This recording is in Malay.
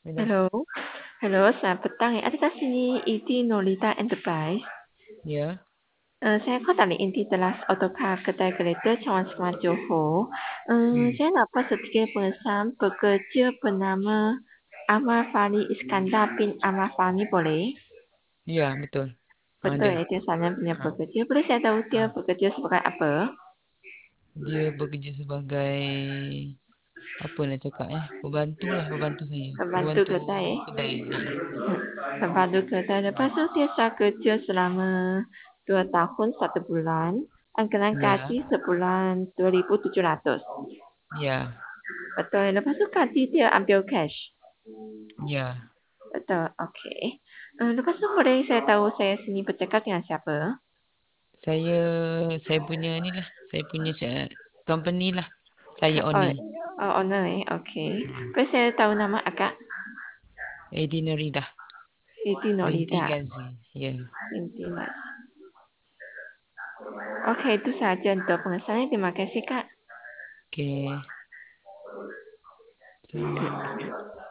Halo. Halo, halo, selamat petang ya. Adakah sini Inti Nolita Enterprise? Ya, Saya khotbah Inti telah Autocar kedai kereta Cawan Smart Johor. hmm. Saya dapat sedikit pesan pekerja bernama Amar Fani Iskandar bin Amar Fani boleh? Ya, betul. Betul Ada. ya, dia saya punya Ha. pekerja. Boleh saya tahu dia Ha. bekerja sebagai apa? Dia bekerja sebagai apa nak cakap Pembantu lah, pembantu saya. Pembantu Pembantu kedai. kedai. Ha. Pembantu kedai. Lepas tu dia saya kerja selama 2 tahun 1 bulan. Anggaran gaji Ya, sebulan 2,700. ya, Betul. Lepas tu gaji dia ambil cash. ya. Betul. Okey. Lepas tu boleh saya tahu saya sini bercakap dengan siapa? Saya saya punya ni lah, saya punya company lah. Saya Oh, owner. owner eh. Okey. Ha. Boleh saya tahu nama akak? Ordinary dah. Siti Binti Nolida. Gazi. Ya. Binti Mas. Okey, itu saja untuk pengesahan. Terima kasih, Kak. Okey. Sama.